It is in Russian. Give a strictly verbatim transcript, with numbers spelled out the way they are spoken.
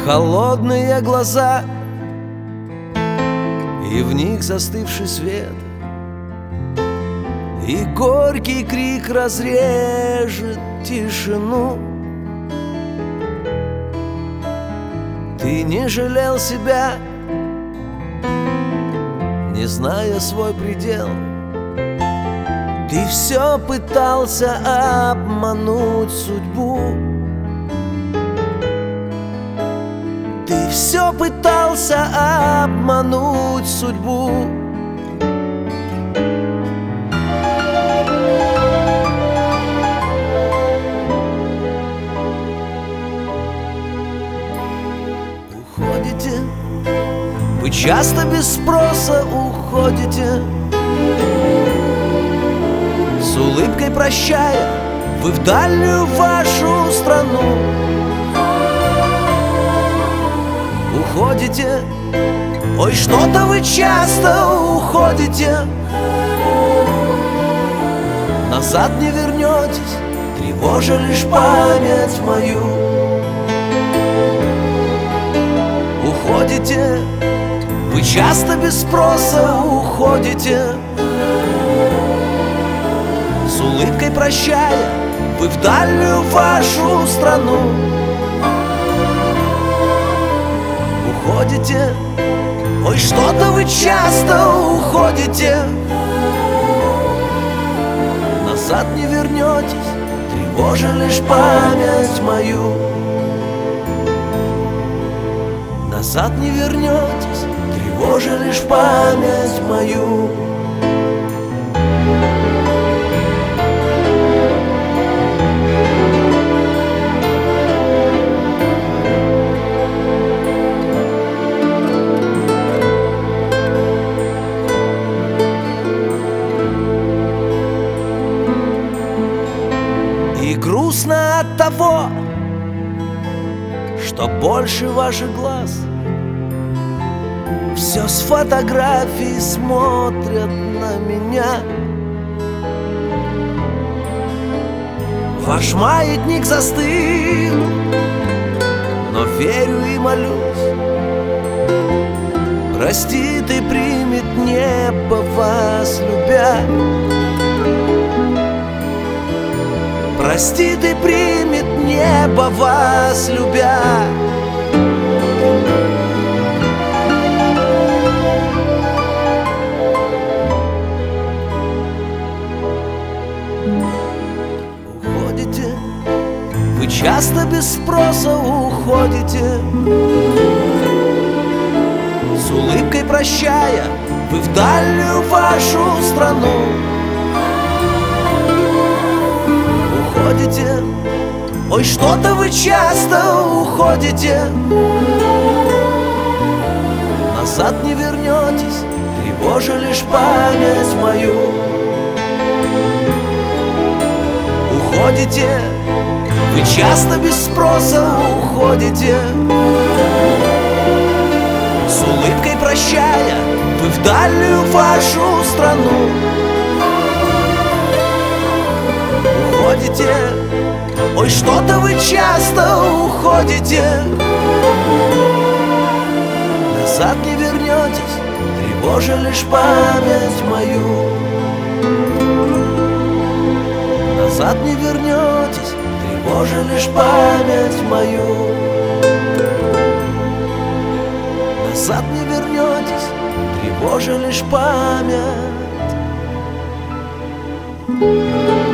холодные глаза и в них застывший свет, и горький крик разрежет тишину. Ты не жалел себя, не зная свой предел. Ты все пытался обмануть судьбу. Ты все пытался обмануть судьбу. Уходите, вы часто без спроса уходите, с улыбкой прощая, вы в дальнюю вашу страну. Уходите, ой, что-то вы часто уходите, назад не вернетесь, тревожа лишь память мою. Уходите, вы часто без спроса уходите, с улыбкой прощая, вы в дальнюю вашу страну. Уходите, ой, что-то вы часто уходите, назад не вернетесь, тревожа лишь память мою. Назад не вернетесь, тревожа лишь память мою. И грустно от того, что больше ваших глаз все с фотографий смотрят на меня. Ваш маятник застыл, но верю и молюсь, простит и примет небо вас любя. Простит и примет небо вас любя. Уходите, вы часто без спроса уходите, с улыбкой прощая, вы в дальнюю вашу страну. Уходите, ой, что-то вы часто уходите, назад не вернетесь, тревожа лишь память мою. Уходите, вы часто без спроса уходите, с улыбкой прощая, вы в дальнюю вашу страну. Уходите, ой, что-то вы часто уходите, назад не вернетесь, тревожа лишь память мою. Назад не вернетесь, тревожа лишь память мою. Назад не вернетесь, тревожа лишь память.